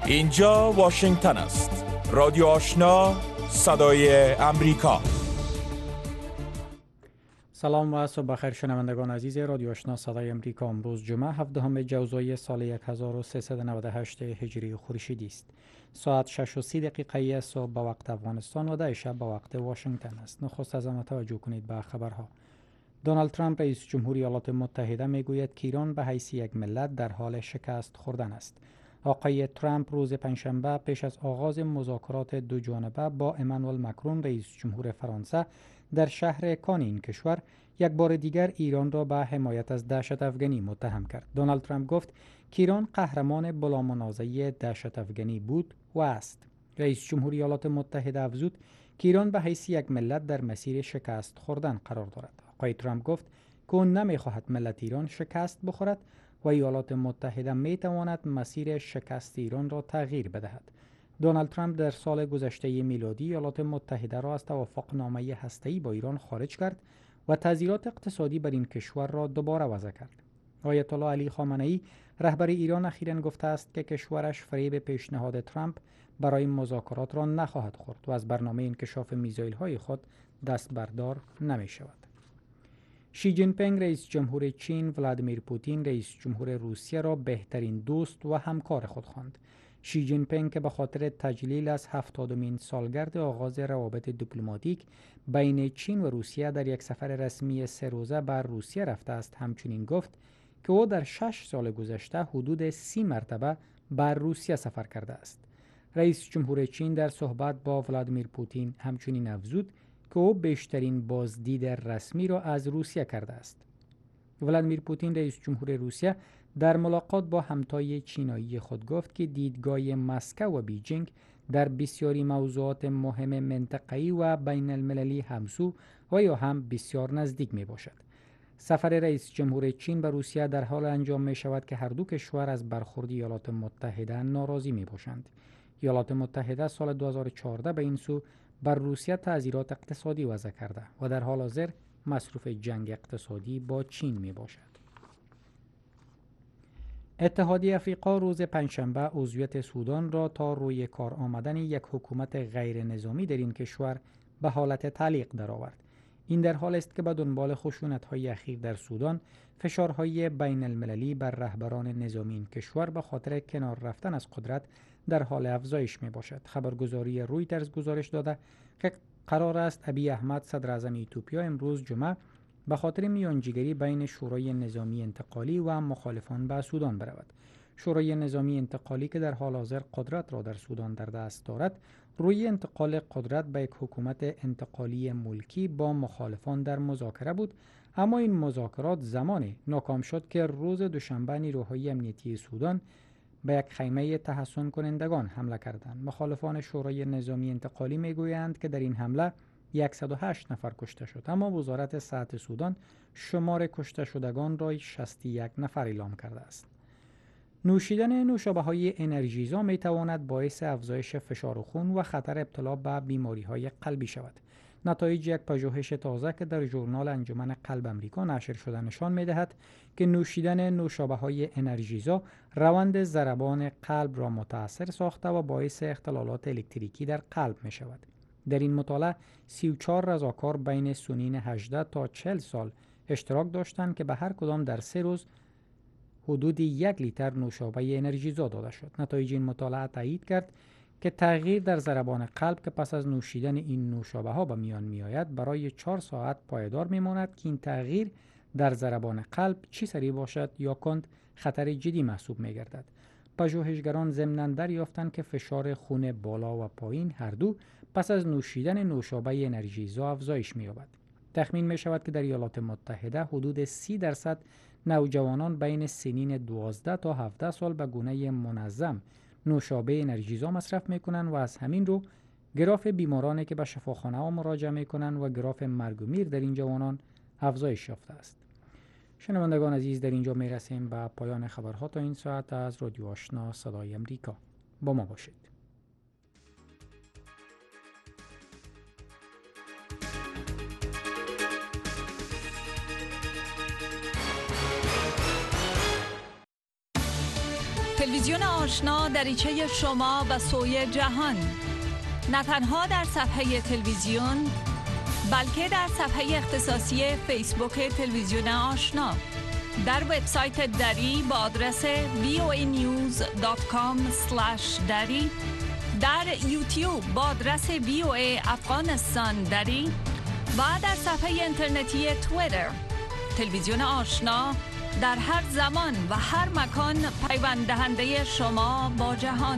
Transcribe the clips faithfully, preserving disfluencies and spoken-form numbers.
اینجا واشنگتن است. رادیو آشنا، صدای امریکا. سلام و صبح بخیر شنوندگان عزیز رادیو آشنا صدای امریکا. امروز جمعه هفدهم جوزای سال هزار و سیصد و نود و هشت هجری خورشیدی است. ساعت شش و سی دقیقه صبح به وقت افغانستان و ده شب به وقت واشنگتن است. نخست از آن توجه کنید به خبرها. دونالد ترامپ رئیس جمهوری ایالات متحده میگوید که ایران به حیث یک ملت در حال شکست خوردن است. آقای ترامپ روز پنجشنبه پیش از آغاز مذاکرات دو جانبه با امانوئل مکرون رئیس جمهور فرانسه در شهر کان این کشور یک بار دیگر ایران را به حمایت از دهشت افغانی متهم کرد. دونالد ترامپ گفت که ایران قهرمان بلامنازعه دهشت افغانی بود و است. رئیس جمهوری ایالات متحده افزود که ایران به حیث یک ملت در مسیر شکست خوردن قرار دارد. آقای ترامپ گفت که او نمی‌خواهد ملت ایران شکست بخورد و ایالات متحده می‌تواند مسیر شکست ایران را تغییر بدهد. دونالد ترامپ در سال گذشته میلادی ایالات متحده را از توافقنامه هسته‌ای با ایران خارج کرد و تعزیرات اقتصادی بر این کشور را دوباره وضع کرد. آیت الله علی خامنه‌ای رهبر ایران اخیراً گفته است که کشورش فریب پیشنهاد ترامپ برای مذاکرات را نخواهد خورد و از برنامه انکشاف میزایل‌های خود دست بردار نمی‌شود. شی جین پینگ رئیس جمهور چین ولادیمیر پوتین رئیس جمهور روسیه را بهترین دوست و همکار خود خواند. شی جین پینگ که به خاطر تجلیل از هفتادمین سالگرد آغاز روابط دیپلماتیک بین چین و روسیه در یک سفر رسمی سه روزه بر روسیه رفته است، همچنین گفت که او در شش سال گذشته حدود سی مرتبه بر روسیه سفر کرده است. رئیس جمهور چین در صحبت با ولادیمیر پوتین همچنین افزود که او بیشترین بازدید رسمی را از روسیه کرده است. ولادیمیر پوتین رئیس جمهور روسیه در ملاقات با همتای چینایی خود گفت که دیدگاه مسکو و بیجینگ در بسیاری موضوعات مهم منطقه‌ای و بین المللی همسو و یا هم بسیار نزدیک می باشد. سفر رئیس جمهور چین به روسیه در حال انجام می شود که هر دو کشور از برخورد ایالات متحده ناراضی می باشند. ایالات متحده سال دو هزار و چهارده به این سو بر روسیه تعزیرات اقتصادی وضع کرده و در حال حاضر مصروف جنگ اقتصادی با چین می باشد. اتحادیه افریقا روز پنجشنبه عضویت سودان را تا روی کار آمدن یک حکومت غیر نظامی در این کشور به حالت تعلیق درآورد. این در حال است که به دنبال خشونت‌های اخیر در سودان فشارهای بین المللی بر رهبران نظامی این کشور به خاطر کنار رفتن از قدرت در حال افزایش می باشد. خبرگزاری رویترز گزارش داده که قرار است ابی احمد صدر اعظم ایتوپیا امروز جمعه به خاطر میانجیگری بین شورای نظامی انتقالی و مخالفان به سودان برود. شورای نظامی انتقالی که در حال حاضر قدرت را در سودان در دست دارد، روی انتقال قدرت به یک حکومت انتقالی ملکی با مخالفان در مذاکره بود، اما این مذاکرات زمانی ناکام شد که روز دوشنبه نیروهای امنیتی سودان به یک خیمه تحصن کنندگان حمله کردند. مخالفان شورای نظامی انتقالی میگویند که در این حمله صد و هشت نفر کشته شد، اما وزارت صحت سودان شمار کشته شدگان را شصت و یک نفر اعلام کرده است. نوشیدن نوشابه‌های انرژیزا می تواند باعث افزایش فشار خون و خطر ابتلا به بیماری‌های قلبی شود. نتایج یک پژوهش تازه که در ژورنال انجمن قلب آمریکا نشر شده نشان می‌دهد که نوشیدن نوشابه‌های انرژیزا روند ضربان قلب را متأثر ساخته و باعث اختلالات الکتریکی در قلب می‌شود. در این مطالعه سی و چهار رضاکار بین سنین هجده تا چهل سال اشتراک داشتند که به هر کدام در سه روز حدود یک لیتر نوشابه انرژیزا داده شد. نتایج این مطالعه تایید کرد که تغییر در ضربان قلب که پس از نوشیدن این نوشابه ها به میان می آید برای چهار ساعت پایدار می ماند که این تغییر در ضربان قلب چی سری باشد یا کند خطر جدی محسوب می گردد. پژوهشگران ضمناً دریافتند که فشار خون بالا و پایین هر دو پس از نوشیدن نوشابه انرژیزا افزایش می یابد. تخمین می شود که در ایالات متحده حدود سی درصد نوجوانان بین سنین دوازده تا هفده سال به گونه منظم نوشابه انرژیزا مصرف می کنند و از همین رو گراف بیمارانی که به شفاخانه ها مراجعه می کنند و گراف مرگ و میر در این جوانان افزایش یافته است. شنوندگان عزیز، در اینجا می رسیم به پایان خبرها تا این ساعت از رادیو آشنا صدای امریکا. با ما باشید. تلویزیون آشنا دریچه شما به سوی جهان، نه تنها در صفحه تلویزیون بلکه در صفحه اختصاصی فیسبوک تلویزیون آشنا، در وبسایت دری با آدرس وی او ای نیوز دات کام اسلش دری، در یوتیوب با آدرس وی او ای افغانستان دری و در صفحه اینترنتی توییتر. تلویزیون آشنا در هر زمان و هر مکان پیوند دهنده شما با جهان.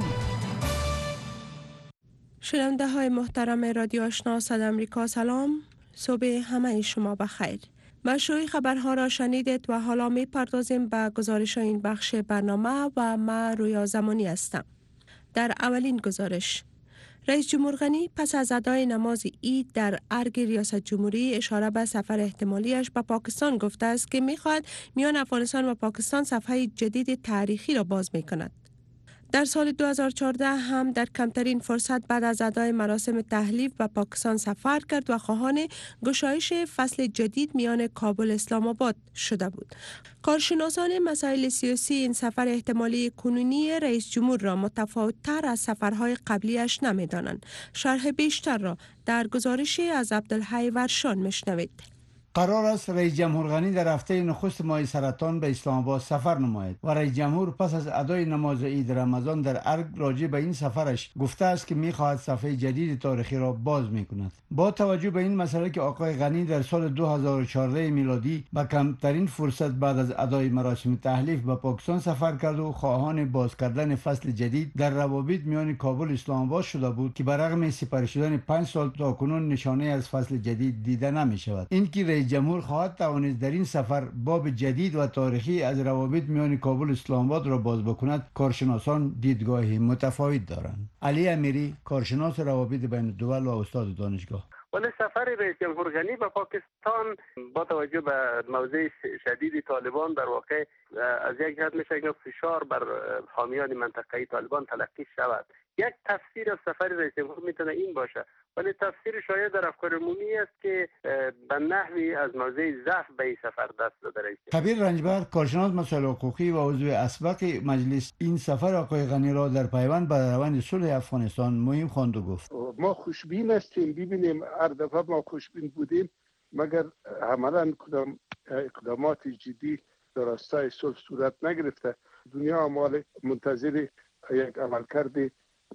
شنونده های محترم رادیو آشنا صدای آمریکا، سلام، صبح همه شما بخیر. مشروع خبرها را شنیدید و حالا می پردازیم به گزارش این بخش برنامه و من رویا زمانی هستم. در اولین گزارش، رئیس جمهور غنی پس از ادای نماز عید در ارگ ریاست جمهوری اشاره به سفر احتمالیش به پاکستان گفته است که می‌خواهد میان افغانستان و پاکستان صفحه جدید تاریخی را باز می‌کند. در سال دو هزار و چهارده هم در کمترین فرصت بعد از ادای مراسم تحلیف به پاکستان سفر کرد و خواهان گشایش فصل جدید میان کابل اسلام آباد شده بود. کارشناسان مسائل سیاسی این سفر احتمالی کنونی رئیس جمهور را متفاوت‌تر از سفرهای قبلیش نمی‌دانند. شرح بیشتر را در گزارشی از عبدالحی ورشان میشنوید. قرار است رئیس جمهور غنی در هفته نخست ماه سرطان به اسلام آباد سفر نماید و رئیس جمهور پس از ادای نماز عید رمضان در ارگ راجع به این سفرش گفته است که می‌خواهد صفحه جدید تاریخی را باز می‌کند. با توجه به این مسئله که آقای غنی در سال دو هزار و چهارده میلادی با کمترین فرصت بعد از ادای مراسم تحلیف به پاکستان سفر کرد و خواهان باز کردن فصل جدید در روابط میان کابل اسلام آباد شده بود که برغم سپری شدن پنج سال تاکنون نشانه از فصل جدید دیده نمی‌شود. این که رئیس جمهور خواهد توانست در این سفر باب جدید و تاریخی از روابط میان کابل اسلام آباد را باز بکند، کارشناسان دیدگاهی متفاوت دارند. علی امیری، کارشناس روابط بین الدول و استاد دانشگاه: ولی سفر رئیس جمهور غنی به پاکستان با توجه به موضع شدید طالبان در واقع از یک جهت میشه که فشار بر حامیان منطقه‌ای طالبان تلقی شود. یک تفسیر از سفر رئیس جمهور میتونه این باشه، ولی تفسیر شاید در افکار عمومی است که به نحوی از موضع ضعف به این سفر دست داده رئیس. خبیر رنجبر، کارشناس مسائل حقوقی و عضو اسبق مجلس، این سفر آقای غنی را در پیوند به روند صلح افغانستان مهم خواند و گفت: ما خوشبین هستیم، ببینیم هر دفعه ما خوشبین بودیم مگر عملاً کدام اقدامات جدی در راستای صلح صورت نگرفته. دنیا امال منتظر یک عملکرد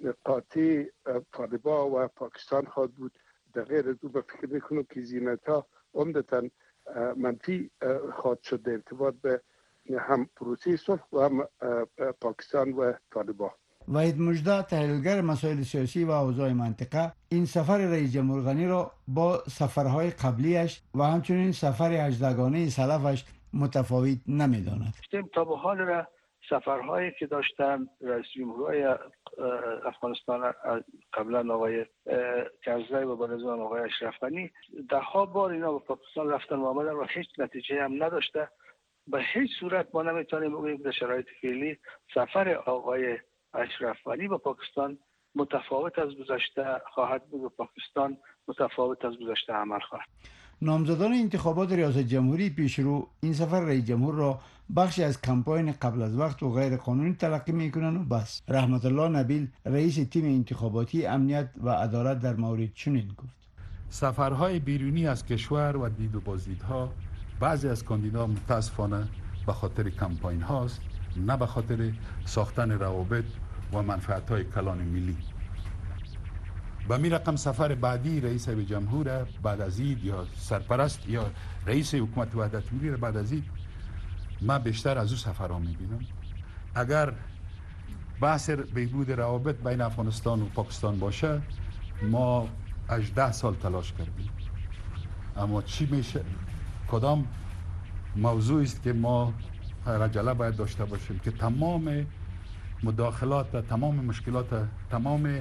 قاطع طالبان و پاکستان خواهد بود. در غیر از او به فکر میکنم که زینت‌ها عمدتاً منفی خواهد شد در ارتباط به هم پروسه صلح و هم پاکستان و طالبان. وحید مژده، تحلیلگر مسائل سیاسی و اوضاع منطقه، این سفر رئیس جمهور غنی را با سفرهای قبلیش و همچنین سفر هجدگانه سلفش متفاوت نمی‌داند. تا به حال را سفرهایی که داشتن رئیس جمهورهای افغانستان قبلا آقای کرزی و بعد از آن آقای اشرف غنی ده ها بار اینا به پاکستان رفتن و آمدن و هیچ نتیجه هم نداشته. به هیچ صورت ما نمیتونیم بگیم در شرایط فعلی سفر آقای اشرف غنی به پاکستان متفاوت از گذشته خواهد بود و پاکستان متفاوت از گذشته عمل خواهد. نامزدان انتخابات ریاست جمهوری پیشرو این سفر رئیس جمهور را بخشی از کمپاین قبل از وقت و غیر قانونی تلقی میکنند و بس. رحمت الله نبیل، رئیس تیم انتخاباتی امنیت و عدالت، در مورد چنین گفت: سفرهای بیرونی از کشور و دید و بازدیدها بعضی از کاندیدا متاسفانه به خاطر کمپاین هاست، نه به خاطر ساختن روابط و منفعت های کلان ملی. به می رقم سفر بعدی رئیس جمهور بعد از عید یا سرپرست یا رئیس حکومت وحدت ملی بعد از عید، من بیشتر از او سفرها می بینم. اگر بحث بهبود روابط بین افغانستان و پاکستان باشه، ما هجده سال تلاش کردیم، اما چی میشه؟ کدام موضوعی است که ما عجله باید داشته باشیم که تمام مداخلات، تمام مشکلات، تمام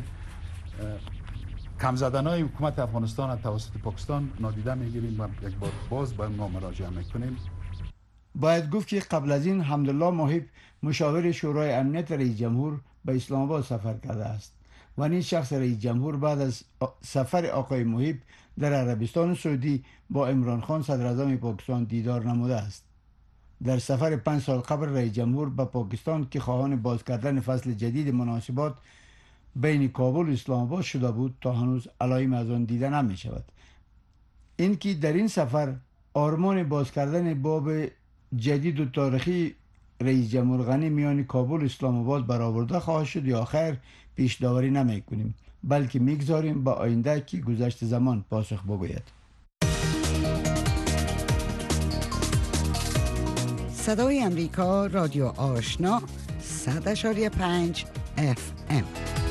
کم زدنهای حکومت افغانستان توسط پاکستان نادیده میگیریم و یک بار باز به ما مراجعه میکنیم. باید گفت که قبل از این حمدالله محب، مشاور شورای امنیت رئیس جمهور، به اسلام آباد سفر کرده است و نیز شخص رئیس جمهور بعد از سفر آقای محب در عربستان سعودی با عمران خان صدر اعظم پاکستان دیدار نموده است. در سفر پنج سال قبل رئیس جمهور به پاکستان که خواهان باز کردن فصل جدید مناسبات بین کابل و اسلام آباد شده بود تا هنوز علائم از آن دیده نمی شود. این که در این سفر آرمان باز کردن باب جدید و تاریخی رئیس جمهور غنی میان کابل و اسلام آباد برآورده خواهد شد یا خیر پیش داوری نمی کنیم، بلکه میگذاریم با آینده که گذشت زمان پاسخ بگوید. صدای امریکا، رادیو آشنا، صد اشاری پنج اف ام.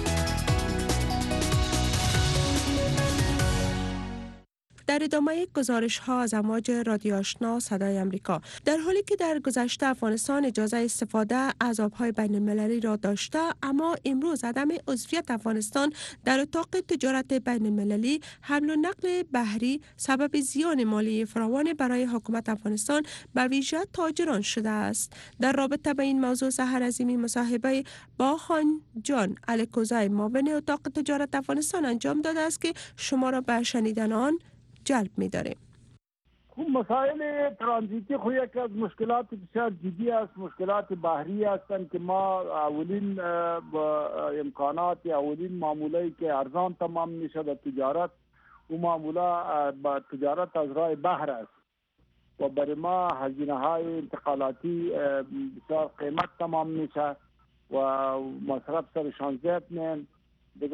در ادامه گزارش ها از امواج رادیو آشنا صدای امریکا، در حالی که در گذشته افغانستان اجازه استفاده از آبهای بین المللی را داشته، اما امروز عدم عضویت افغانستان در اتاق تجارت بین المللی حمل و نقل بحری سبب زیان مالی فراوان برای حکومت افغانستان به ویژه تاجران شده است. در رابطه با این موضوع سحر عظیمی مصاحبه با خان جان الکوزای معاون اتاق تجارت افغانستان انجام داده است که شما را به شنیدن آن جلب می داریم. مسائل ترانزیتی خو یک از مشکلات بسیار جدی است. مشکلات بحری هستند که ما اولین امکانات یا اولین معامله‌ای که ارزان تمام میشه به تجارت و معامله با تجارت از راه بحر است و برای ما هزینه های انتقالاتی بسیار قیمت تمام میشه و مصرف سرشان زیاد میان. دیگه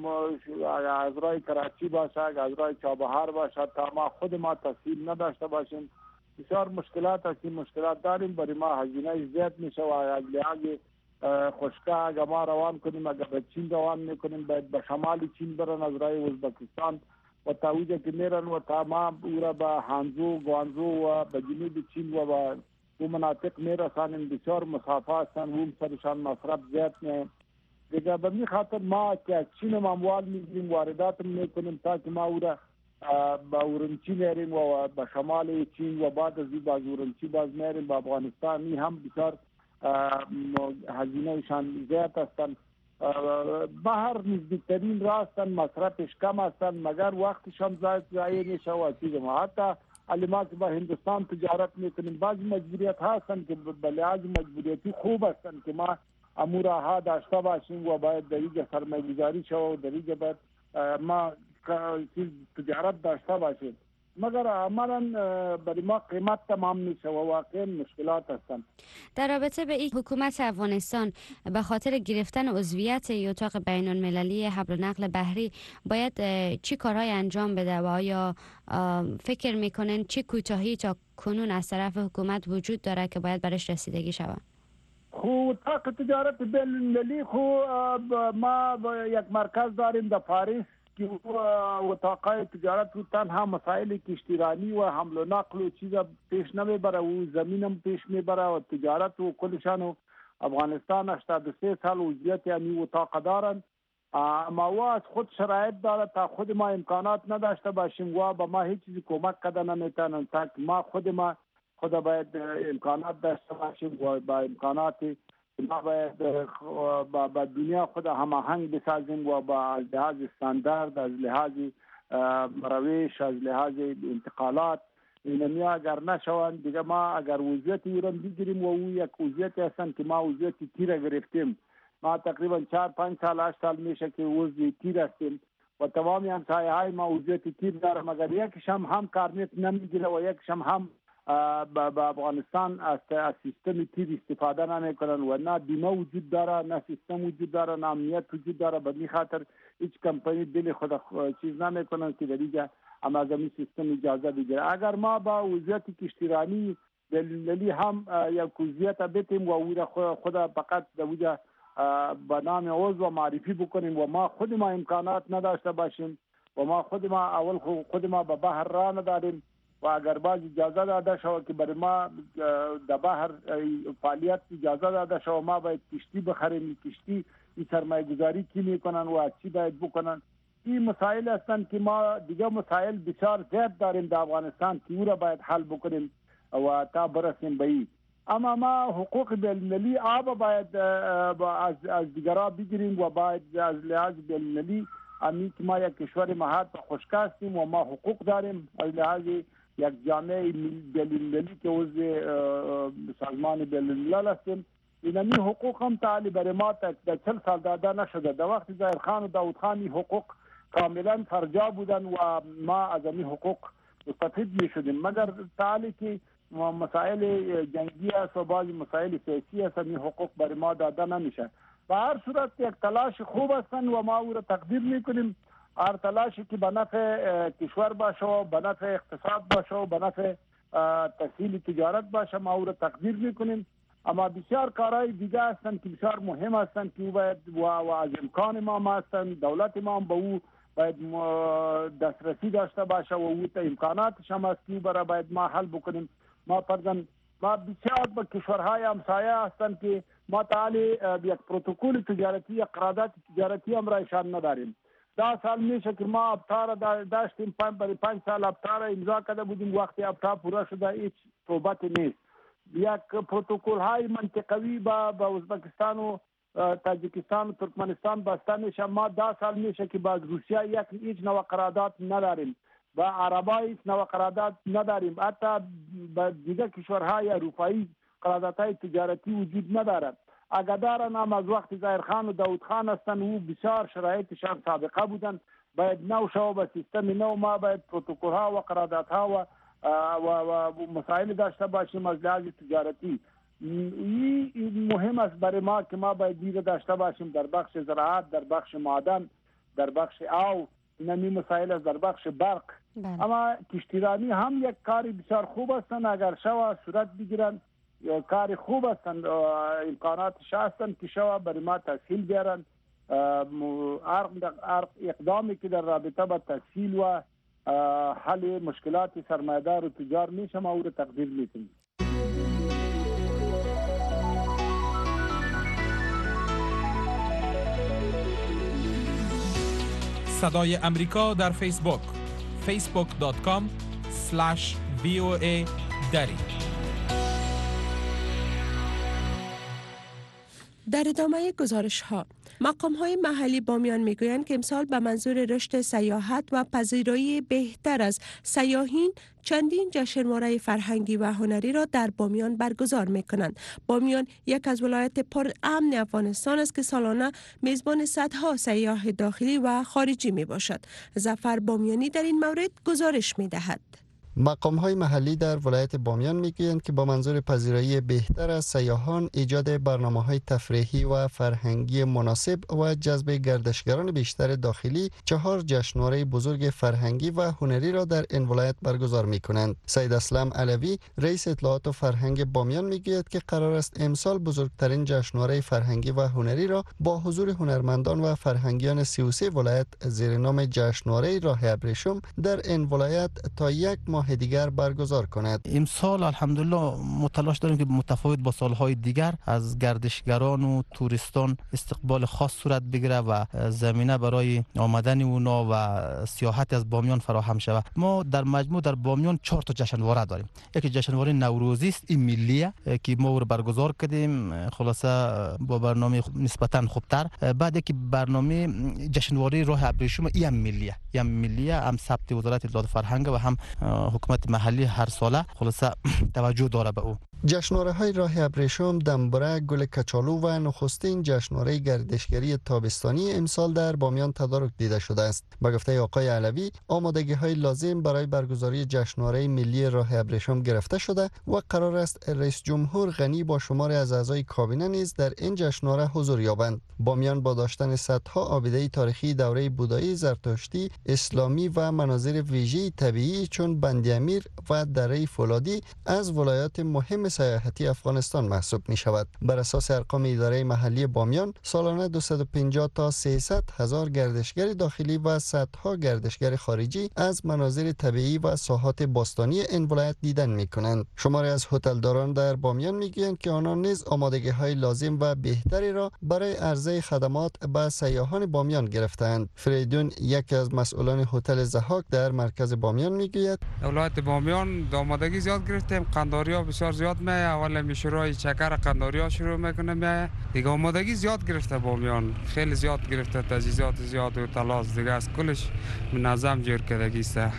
از راه کراچی باشه، از راه چابهار باشه، تا ما خود ما تسهیل نداشته باشیم بسیار مشکلات است. این مشکلات داریم، برای ما هزینه زیاد میشه و از لحاظ خشکه اگر ما روان کنیم، اگر به چین روان میکنیم باید به شمال چین برن از راه ازبکستان و تا اوجه که میرن و تا ما او را به هانزو، گوانزو و به جنوب چین و به او مناطق میرسانیم. بسیار مسافه هستند و سرشان مصرف زیاد میه. دیگه به می خاطر ما که از چین اموال میگیریم، واردات میکنیم تا که ما او را به اورنچی میریم و به شمال چین و بعد از این باز اورنچی باز میریم به افغانستان. این هم بسیار هزینه شان زیاد هستند. بحر نزدیکترین راه هستند، مصرفش کم هستند مگر وقتش هم زاید ضایع میشه و چیز ما حتی علما که با هندوستان تجارت میکنیم بعضی مجبوریت هستند که به لحاظ مجبوریتی خوب هستند که ما امورها ها داشته باشیم و باید در اینجا سرمایه گذاری شو و در اینجا باید ما تجارت داشته باشیم، مگر عملا برای ما قیمت تمام میشه و واقعا مشکلات هستند. در رابطه به این حکومت افغانستان به خاطر گرفتن عضویت اتاق بین المللی حمل و نقل بحری باید چی کارهای انجام بده و آیا فکر میکنن چی کوتاهی تا کنون از طرف حکومت وجود داره که باید برش رسیدگی شود؟ خو اتاق تجارت بین المللی خو ما یک مرکز داریم در پاریس که اتاقای تجارت و تنها مسائل کشتیرانی و حمل و نقل و چیزا پیش نمیبره و زمینم پیش میبره و تجارت و کلشان و افغانستان هشتاد و سه سال عضویت یعنی اتاق دارن، اما و از خود شرایط داره تا خود ما امکانات نداشته باشیم و با ما هیچ چیزی کمک کده نمیتونن تا ما خود ما خود باید امکانات داشته باشیم و با امکانات ما باید با دنیا خود هماهنگ بسازیم و با از لحاظ استاندارد، از لحاظ روش، از لحاظ انتقالات اینمی اگر نشوند دیگه ما اگر وضعیت ایران بگیریم و او یک وضعیت هستن که ما وضعیت تیر گرفتیم. ما تقریبا چهار پنج سال هشت سال میشه که وضعیت تیر هستیم و تمامی همسایه های ما وضعیت تیر داره مگر یکیش هم هم کارنیت نمیگیره و یکیش هم هم با افغانستان از سیستم تیر استفاده نمیکنن و نه بیمه وجود داره، نه سیستم وجود داره، نه امنیت وجود داره. به این خاطر هیچ کمپانی دل خود چیز نمیکنن که در اینجا اما از این سیستم اجازه بگیره. اگر ما با وضعیت کشتیرانی دلیلی هم یک وضعیت بتیم و او خود فقط در اینجا به نام عضو معرفی بکنیم و ما خود ما امکانات نداشته باشیم و ما خود ما اول خود ما به بحر را نداریم و اگر باز اجازه داده شود که برای ما در بحر فعالیت اجازه داده شود ما باید کشتی بخریم، کشتی این سرمایه گذاری کی میکنن و چی باید بکنن. این مسائل هستند که ما دیگه مسائل بسیار زیاد داریم در افغانستان که او را باید حل بکنیم و تا برسیم به این. اما ما حقوق بین‌المللی آب باید از از دیگرها بگیریم و باید از لحاظ بین‌المللی امی که ما یک کشور مهد و خشک هستیم و ما حقوق داریم از لحاظ یک جامعه بین‌المللی که عضو سازمان بین‌الملل هستیم، اینمی حقوق هم تعالی برای ما در چل سال داده نشده. در وقت ظاهر خان و داود خان حقوق کاملا فرجا بودن و ما از این حقوق مستفید می شدیم، مگر تعالی که مسائل جنگی است و بعضی مسائل سیاسی است این حقوق برای ما داده نمیشه. به هر صورت یک تلاش خوب هستن و ما او را تقدیر میکنیم. هر تلاشی که به نفع کشور باشه و به نفع اقتصاد باشه و به نفع تسهیل تجارت باشه ما او را تقدیر میکنیم. اما بسیار کارهای دیگه هستن که بسیار مهم هستن که باید و از امکان ما ما هستن، دولت ما به او باید دسترسی داشته باشه و او تا امکاناتش هم هست که برای باید ما حل بکنیم. ما پردن ما بسیار با کشورهای همسایه هستن که ما تعالی یک پروتکل تجارتی یا قرارداد تجارتی هم را ایشان نداریم. ده سال میشه که ما ابتار داشتیم، برای پنج سال ابتار امضا کرده بودیم، وقتی ابتار پورا شده هیچ صحبت نیست. یک پروتکل های منطقوی با با ازبکستان و تاجیکستان و ترکمنستان بسته میشه. ما ده سال میشه که با روسیه یک هیچ نوع قرارداد نداریم، با عربا هیچ نوع قرارداد نداریم، حتی با دیگر کشورهای اروپایی قراردادهای تجارتی وجود ندارد. اگر دارن هم از وقت ظاهر خان و داود خان هستن و بسیار شرایطشان سابقه بودن، باید نو شو با سیستم نو ما باید پروتکل ها و قراردادها و و و مسائل داشته باشیم از لحاظ تجارتی. این مهم است برای ما که ما باید دیگه داشته باشیم در بخش زراعت، در بخش معدن، در بخش آب، اینمی مسائل است، در بخش برق. بله. اما کشتیرانی هم یک کاری بسیار خوب هستند، اگر شوا صورت بگیرن کاری خوب هستند، امکاناتش هستند که شوا برای ما تسهیل بیارن. اقدامی که در رابطه با تسهیل و حل مشکلات سرمایه‌دار و تجار میشه ما او رو تقدیر میکنیم. صدای امریکا در فیسبوک فیسبوک دات کام اسلش وی او ای دری. در ادامه گزارش ها، مقام های محلی بامیان میگویند که امسال به منظور رشد سیاحت و پذیرایی بهتر از سیاحین چندین جشنواره فرهنگی و هنری را در بامیان برگزار میکنند. بامیان یک از ولایت پر امن افغانستان است که سالانه میزبان صدها سیاح داخلی و خارجی می باشد. ظفر بامیانی در این مورد گزارش می دهد. مقام‌های محلی در ولایت بامیان میگویند که با منظور پذیرایی بهتر از سیاحان، ایجاد برنامه‌های تفریحی و فرهنگی مناسب و جذب گردشگران بیشتر داخلی، چهار جشنواره بزرگ فرهنگی و هنری را در این ولایت برگزار می‌کنند. سید اسلم علوی، رئیس اطلاعات و فرهنگ بامیان میگوید که قرار است امسال بزرگترین جشنواره فرهنگی و هنری را با حضور هنرمندان و فرهنگیان سی و سه ولایت زیر نام جشنواره راه ابریشم در این ولایت تا یک ماه دیگر برگزار کند. امسال الحمدلله متلاش داریم که متفاوت با سالهای دیگر از گردشگران و توریستان استقبال خاص صورت بگیره و زمینه برای آمدن اونا و سیاحت از بامیان فراهم شود. ما در مجموع در بامیان چهار تا جشنواره داریم. یکی جشنواره نوروزی است، این ملیه که ما رو برگزار کردیم، خلاصه با برنامه نسبتا خوبتر. بعد یکی برنامه جشنواره راه ابریشم، این ملیه، این ملیه هم ثبت وزارت اطلاعات فرهنگ و هم حکومت محلی هر ساله خلاصه توجه داره به او. جشنواره های راه ابریشم، دنبره، گل کچالو و نخستین جشنواره گردشگری تابستانی امسال در بامیان تدارک دیده شده است. به گفته آقای علوی، آمادگی های لازم برای برگزاری جشنواره ملی راه ابریشم گرفته شده و قرار است رئیس جمهور غنی با شماری از اعضای کابینه نیز در این جشنواره حضور یابند. بامیان با داشتن صدها آبیده تاریخی دوره بودایی، زرتشتی، اسلامی و مناظر ویژه طبیعی چون بند امیر و دره فولادی از ولایات مهم سیاحتی افغانستان محسوب می شود. بر اساس ارقام اداره محلی بامیان، سالانه دویست و پنجاه تا سیصد هزار گردشگر داخلی و صدها گردشگر خارجی از مناظر طبیعی و ساحات باستانی این ولایت دیدن می کنند. شماری از هتلداران در بامیان می گویند که آنان نیز آمادگی های لازم و بهتری را برای عرضه خدمات به سیاحان بامیان گرفتند. فریدون، یکی از مسئولان هتل ضحاک در مرکز بامیان می گوید: ولایت بامیان آمادگی زیاد گرفتیم، قنداریا بسیار زیاد می اول میشورای چکر قنداریا شروع میکنه می دیگه آمادگی زیاد گرفته بامیان، خیلی زیاد گرفته، تجهیزات زیاد و تلاش دیگه از کلش منظم جور کردگی است.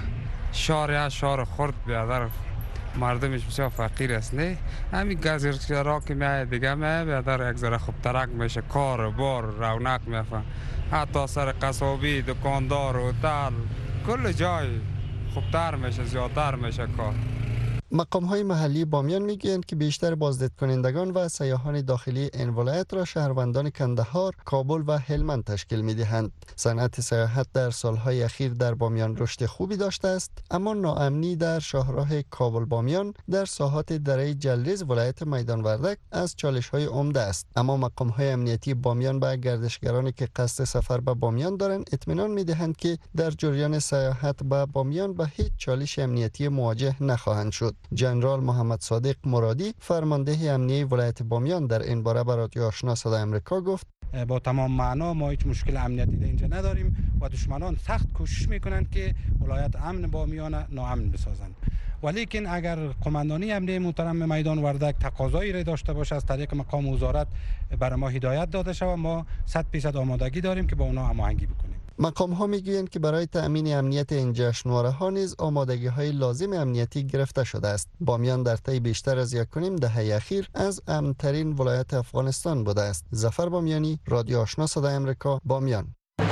شهر شهر خرد بیادر مردمش بسیار فقیر است نه. همین گازرچرا که میای دیگه میای بیادر یک ذره خوب ترک میشه، کار بار رونق میفه، حتی سر قصابی دکاندار و هتل کل جای خوبتر میشه، زیادتر میشه کار. مقام های محلی بامیان میگویند که بیشتر بازدید کنندگان و سیاحان داخلی این ولایت را شهروندان کندهار، کابل و هلمند تشکیل میدهند. صنعت سیاحت در سالهای اخیر در بامیان رشد خوبی داشته است، اما ناامنی در شاهراه کابل بامیان در ساحات دره جلریز ولایت میدان وردک از چالش های عمده است. اما مقام های امنیتی بامیان به گردشگرانی که قصد سفر به بامیان دارند اطمینان میدهند که در جریان سیاحت به بامیان به هیچ چالش امنیتی مواجه نخواهند شد. جنرال محمد صادق مرادی فرمانده امنیه ولایت بامیان در این باره به رادیو آشنا صدای امریکا گفت با تمام معنا ما هیچ مشکل امنیتی در اینجا نداریم و دشمنان سخت کوشش میکنند که ولایت امن بامیان ناامن بسازند. ولیکن اگر قماندانی امنیه محترم میدان وردک تقاضایی را داشته باشه از طریق مقام وزارت برای ما هدایت داده شود، ما صد درصد آمادگی داریم که با اونا هماهنگی بکنیم. مقام ها میگویند که برای تأمین امنیت این جشنواره ها نیز آمادگی های لازم امنیتی گرفته شده است. بامیان در طی بیشتر از یک و نیم دهه اخیر از امن ترین ولایت افغانستان بوده است. ظفر بامیانی، رادیو آشنا صدای امریکا، بامیان.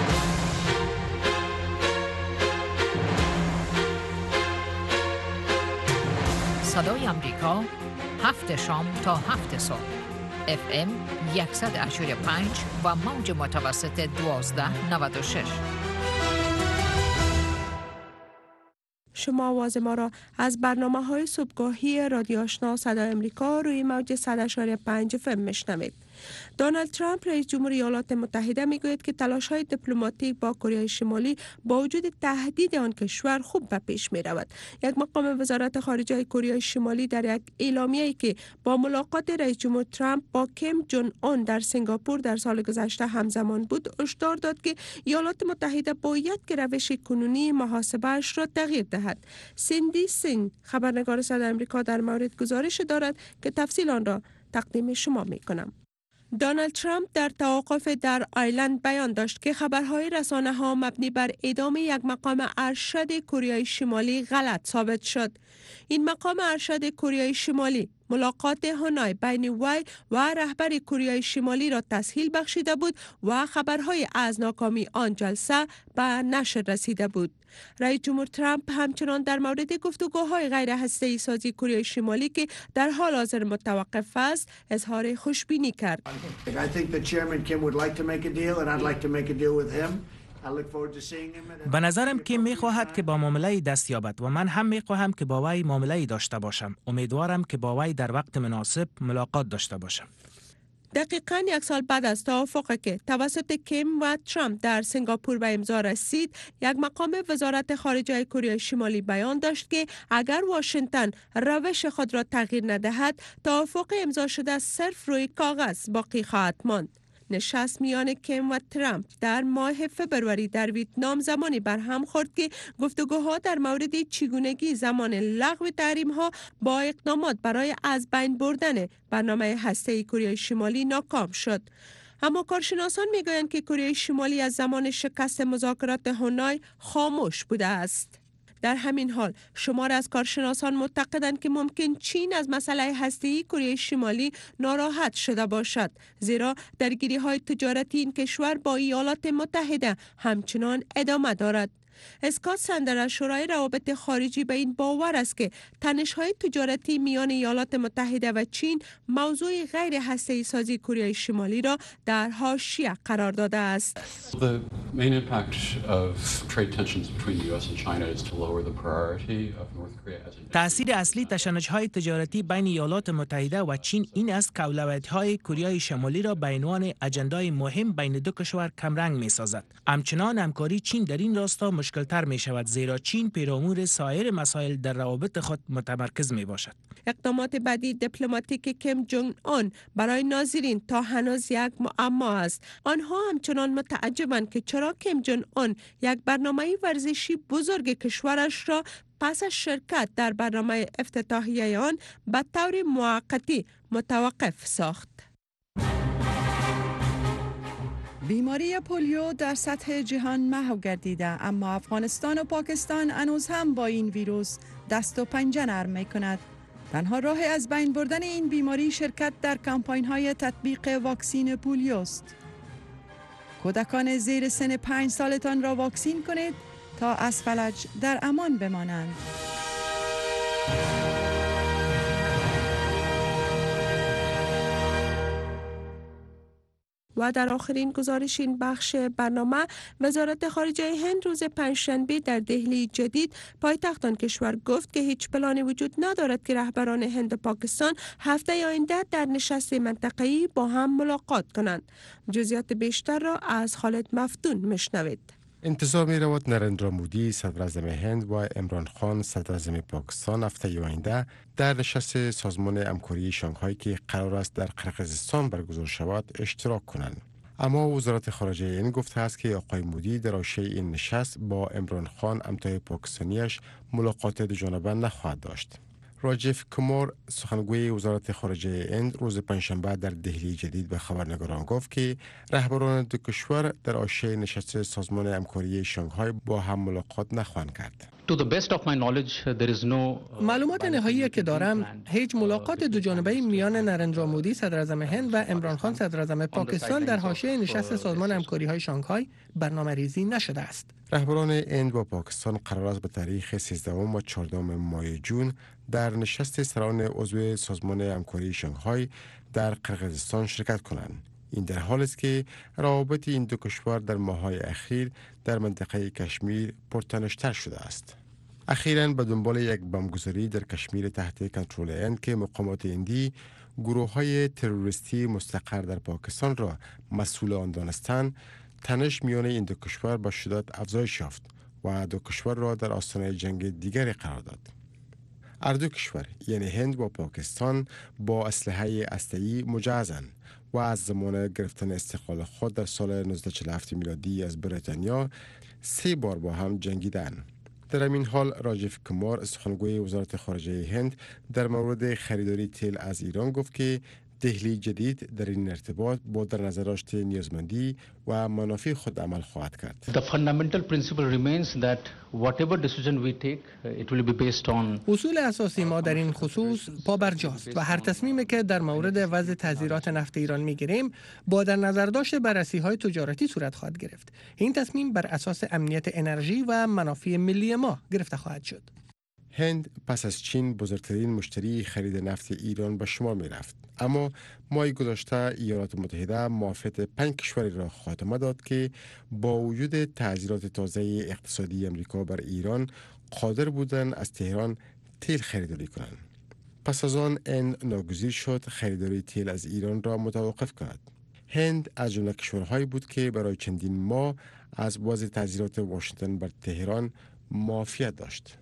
صدای امریکا، هفت شام تا هفت صبح. اف ام صد و هشت و پنج و موج متوسط دوازده نود و شش. شما آواز ما را از برنامه های صبحگاهی رادیو آشنا صدای امریکا روی موج صد و پنج اف ام میشنوید. دونالد ترامپ رئیس جمهور ایالات متحده میگوید که تلاش های دیپلماتیک با کره شمالی با وجود تهدید آن کشور خوب به پیش می رود. یک مقام وزارت خارجه کره شمالی در یک اعلامیه‌ای که با ملاقات رئیس جمهور ترامپ با کیم جون اون در سنگاپور در سال گذشته همزمان بود، هشدار داد که ایالات متحده باید که روش کنونی محاسبه‌اش را تغییر دهد. سیندی سینگ خبرنگار صدای آمریکا در مورد گزارش دارد که تفصیل آن را تقدیم شما می کنم. دونالد ترامپ در توقف در آیلند بیان داشت که خبرهای رسانه ها مبنی بر اعدام یک مقام ارشد کره شمالی غلط ثابت شد. این مقام ارشد کره شمالی ملاقات هانوی بین وی و رهبر کره شمالی را تسهیل بخشیده بود و خبرهای از ناکامی آن جلسه به نشر رسیده بود. رئیس جمهور ترامپ همچنان در مورد گفتگوهای غیر هسته‌ای سازی کره شمالی که در حال حاضر متوقف است اظهار خوشبینی کرد. به نظرم که می‌خواهد که با معامله دست یابد و من هم می‌خواهم که با وی معامله داشته باشم. امیدوارم که با وی در وقت مناسب ملاقات داشته باشم. دقیقاً یک سال بعد از توافقی که توسط کیم و ترامپ در سنگاپور به امضا رسید، یک مقام وزارت خارجه کره شمالی بیان داشت که اگر واشنگتن روش خود را تغییر ندهد، توافق امضا شده صرف روی کاغذ باقی خواهد ماند. نشست میان کیم و ترامپ در ماه فبروری در ویتنام زمانی برهم خورد که گفتگوها در مورد چگونگی زمان لغو تحریم ها با اقدامات برای از بین بردن برنامه هسته‌ای کره شمالی ناکام شد. اما کارشناسان میگویند که کره شمالی از زمان شکست مذاکرات هانوی خاموش بوده است. در همین حال شمار از کارشناسان معتقدند که ممکن چین از مسئله هسته‌ای کره شمالی ناراحت شده باشد، زیرا درگیری‌های تجارتی این کشور با ایالات متحده همچنان ادامه دارد. اسکات سندر از شورای روابط خارجی به این باور است که تنش‌های تجارتی میان ایالات متحده و چین موضوع غیر هسته‌ای سازی کره شمالی را در حاشیه قرار داده است. The main impact of trade tensions between the U S and China is to lower the priority of North Korea as a تأثیر اصلی تشنج‌های تجارتی بین ایالات متحده و چین این است که اولویت‌های کره شمالی را به عنوان اجندای مهم بین دو کشور کمرنگ می‌سازد. همچنان همکاری چین در این راستا مشکل‌تر می‌شود، زیرا چین پیرامون سایر مسائل در روابط خود متمرکز می‌باشد. اقدامات بعدی دیپلماتیک کیم جونگ اون برای ناظرین تا هنوز یک معما است. آنها همچنان متعجبند که چرا کیم جونگ اون یک برنامه ورزشی بزرگ کشورش را پس از شرکت در برنامه افتتاحیه آن به طور موقتی متوقف ساخت. بیماری پولیو در سطح جهان محو گردیده، اما افغانستان و پاکستان هنوز هم با این ویروس دست و پنجه نرم می کند. تنها راه از بین بردن این بیماری شرکت در کمپاین های تطبیق واکسین پولیو است. کودکان زیر سن پنج سالتان را واکسین کنید تا از فلج در امان بمانند. و در آخرین گزارش این بخش برنامه، وزارت خارجه هند روز پنجشنبه در دهلی جدید پایتخت آن کشور گفت که هیچ پلانی وجود ندارد که رهبران هند و پاکستان هفته آینده در نشست منطقه‌ای با هم ملاقات کنند. جزئیات بیشتر را از خالد مفتون میشنوید. انتظار می رود نریندرا مودی صدر اعظم هند و عمران خان صدر اعظم پاکستان هفته آینده در نشست سازمان همکاری شانگهای که قرار است در قرقیزستان برگزار شود اشتراک کنند. اما وزارت خارجه هند گفته است که آقای مودی در حاشیه این نشست با عمران خان همتای پاکستانیش ملاقات دوجانبه نخواهد داشت. راجیف کمار سخنگوی وزارت خارجه هند روز پنجشنبه در دهلی جدید به خبرنگاران گفت که رهبران دو کشور در حاشیه نشست سازمان همکاری شانگهای با هم ملاقات نخواهند کرد. معلومات نهایی که دارم، هیچ ملاقات دو جانبه میان نریندرا مودی صدر اعظم هند و عمران خان صدر اعظم پاکستان در حاشیه نشست سازمان همکاری های شانگهای برنامه‌ریزی نشده است. رهبران هند و پاکستان قرار است به تاریخ سیزدهم و چهاردهم ماه جون در نشست سران عضو سازمان همکاری شانگهای در قرقیزستان شرکت کنند. این در حالی است که روابط این دو کشور در ماه‌های اخیر در منطقه کشمیر پرتنش‌تر شده است. اخیراً به دنبال یک بمبگذاری در کشمیر تحت کنترل هند که مقامات هندی گروه‌های تروریستی مستقر در پاکستان را مسئول آن دانستند، تنش میان این دو کشور به شدت افزایش یافت و دو کشور را در آستانه جنگ دیگری قرار داد. هر دو کشور یعنی هند و پاکستان با اسلحه هسته‌ای مجهزند و از زمان گرفتن استقلال خود در سال نوزده چهل و هفت میلادی از بریتانیا سه بار با هم جنگیدند. در این حال راجیف کمار سخنگوی وزارت خارجه هند در مورد خریداری تیل از ایران گفت که دهلی جدید در این ارتباط با در نظر داشته نیازمندی و منافع خود عمل خواهد کرد. The fundamental principle remains that whatever decision we take, it will be based on. اصول اساسی ما در این خصوص پابرجاست و هر تصمیمی که در مورد وضع تزریقات نفت ایران میگیریم با در نظر داشته بررسی‌های تجارتی صورت خواهد گرفت. این تصمیم بر اساس امنیت انرژی و منافع ملی ما گرفته خواهد شد. هند پس از چین بزرگترین مشتری خرید نفت ایران به شمار می رفت. اما ماه گذشته ایالات متحده موافقت پنج کشوری را خاتمه داد که با وجود تعزیرات تازه اقتصادی امریکا بر ایران قادر بودند از تهران تیل خریداری کنند. پس از آن هند ناگزیر شد خریداری تیل از ایران را متوقف کند. هند از جمله کشورهایی بود که برای چندین ماه از وضع تعزیرات واشنگتن بر تهران موافقت داشت.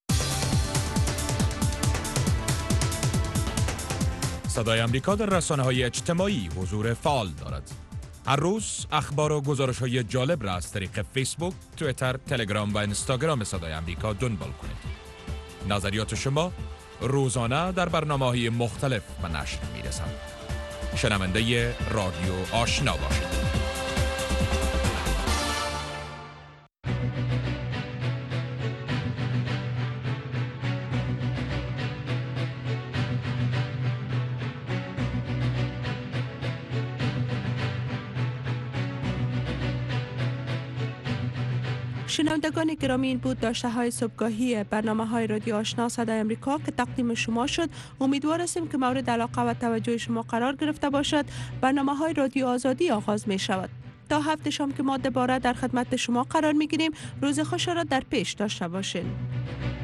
صدای امریکا در رسانه‌های اجتماعی حضور فعال دارد. هر روز اخبار و گزارش‌های جالب را از طریق فیسبوک، توییتر، تلگرام و اینستاگرام صدای امریکا دنبال کنید. نظریات شما روزانه در برنامه‌های مختلف به نشر می‌رسند. شنونده رادیو آشنا باشید. شنوندگان گرامی، این بود داشته های صبحگاهی برنامه های رادیو آشنا صدای امریکا که تقدیم شما شد. امیدوار هستیم که مورد علاقه و توجه شما قرار گرفته باشد. برنامه های رادیو آزادی آغاز می شود. تا هفته شام که ما دوباره در خدمت شما قرار می گیریم. روز خوش را در پیش داشته باشین.